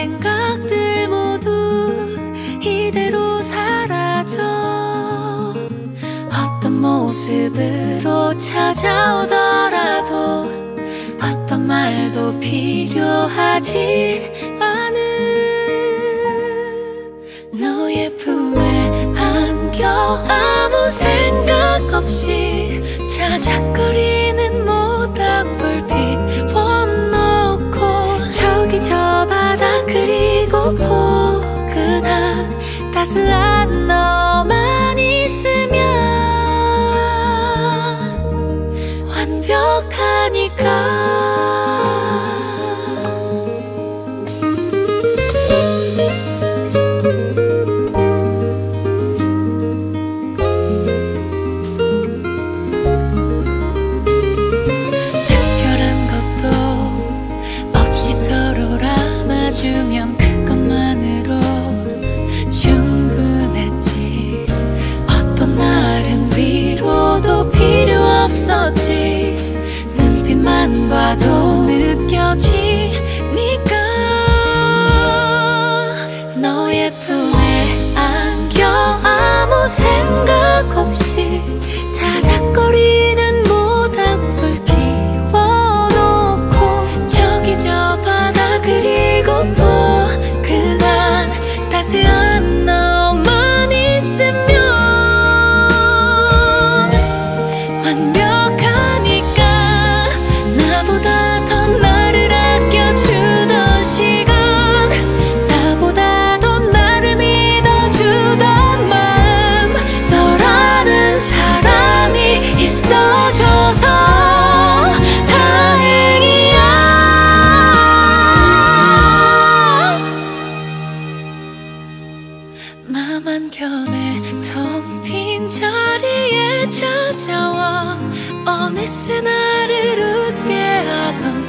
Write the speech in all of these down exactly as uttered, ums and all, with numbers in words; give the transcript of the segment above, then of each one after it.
생각들 모두 이대로 사라져. 어떤 모습으로 찾아오더라도 어떤 말도 필요하지 않은 너의 품에 안겨 아무 생각 없이 자작거리는 모닥불 피워놓고 저기 저 바다 그리고 포근한 따스한 너만 있으면 완벽하니까. 주면 그것만으로 충분했지. 어떤 날은 위로도 필요 없었지. 눈빛만 봐도 느껴지니까. 너의 품에 안겨 아무 생각 없이 자작거리는 모닥불 피워놓고 저기 저 바다 그리고 포근한 따스한 너만 있으면 완벽하니까. 나보다 더 나를 아껴주던 시간, 나보다 더 나를 믿어주던 마음, 너라는 사람이 있어줘서 맘 한켠에 텅 빈 자리에 찾아와 어느새 나를 웃게 하던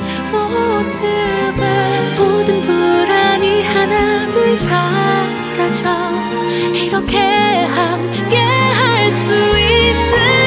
모습에 모든 불안이 하나 둘 사라져. 이렇게 함께 할 수 있을